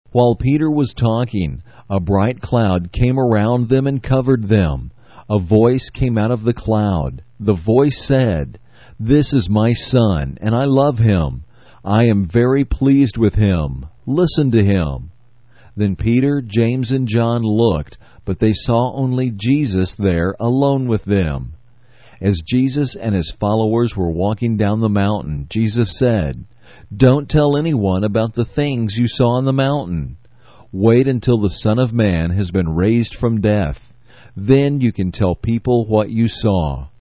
While Peter was talking, a bright cloud came around them and covered them. A voice came out of the cloud. The voice said, "This is my Son, and I love him. I am very pleased with him. Listen to him." Then Peter, James, and John looked, but they saw only Jesus there alone with them. As Jesus and his followers were walking down the mountain, Jesus said, "Don't tell anyone about the things you saw on the mountain. Wait until the Son of Man has been raised from death. Then you can tell people what you saw."